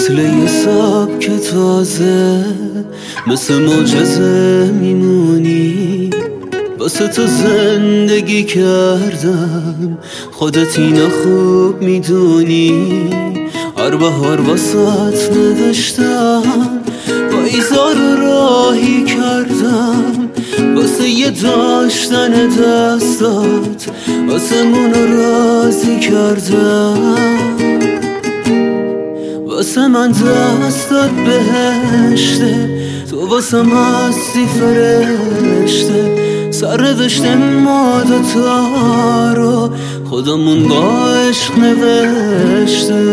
مثل یه سبک تازه، مثل معجزه میمونی. واسه تو زندگی کردم، خودت اینو خوب میدونی. هر بهار واسات نوشتم، پاییزا رو راهی کردم. واسه یه داشتن دستات، آسمون رو راضی کردم. واسه من دستات بهشته، تو واسه من هستی فرشته. سرنوشت ما دوتا رو خودمون با عشق نوشته.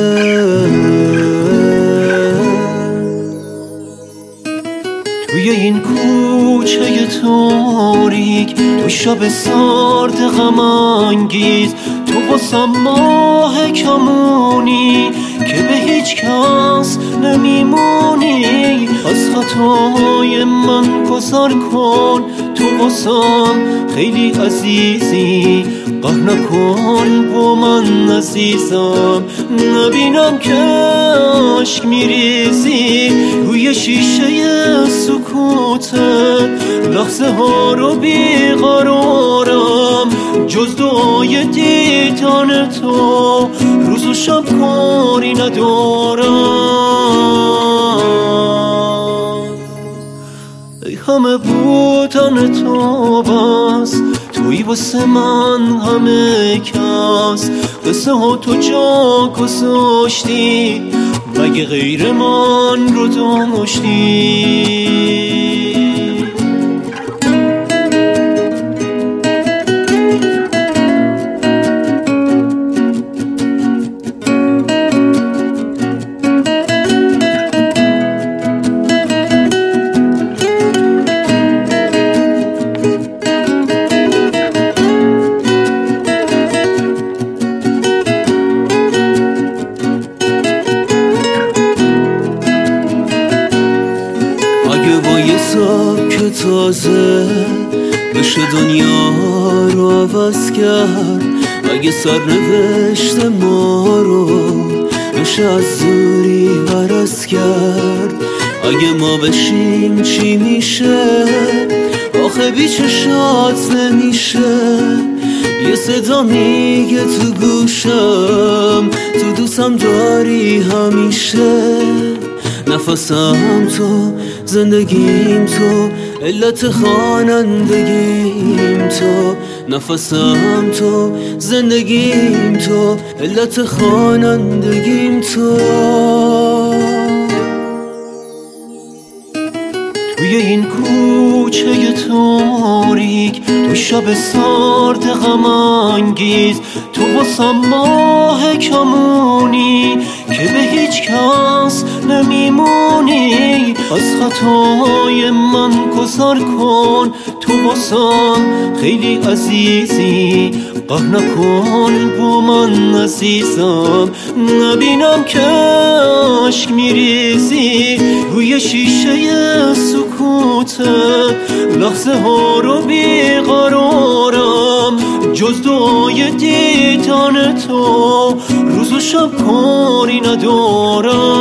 توی این کوچه تاریک، تو شب سرد غم انگیز، تو واسه ماه کمونی که به هیچ کس نمیمونی. از خطای من گذر کن، تو واسم خیلی عزیزی. قهر نکن با من عزیزم، نبینم که عشق میریزی. روی شیشه سکوتت لحظه ها رو بیقرارم. جز دعای دیدن تو روز و شب کاری ندارم. ای همه بودن تو بس، توی واسه من همه کس. قصه ها تو جا گذاشتی، مگه غیر من رو داشتی؟ اگه با یه سبک تازه بشه دنیا رو عوض کرد، اگه سرنوشت ما رو بشه از زوری عرض کرد، اگه ما بشیم چی میشه؟ آخه بی چشات نمیشه. یه صدا میگه تو گوشم، تو دوستم داری همیشه. نفسم تو، زندگیم تو، علت خوانندگیم تو. نفسم تو، زندگیم تو، علت خوانندگیم تو. توی این کوچه تاریک، تو شب سرد غم انگیز، تو واسه ماه کمونی که به هیچ کس نمیمونی. از خطای من گذر کن، تو واسم خیلی عزیزی. قهر نکن با من عزیزم، نبینم که عشق میریزی. روی شیشه سکوتت لحظه ها رو بیقرارم. جز دعای دیدن تو روز و شب کاری ندارم.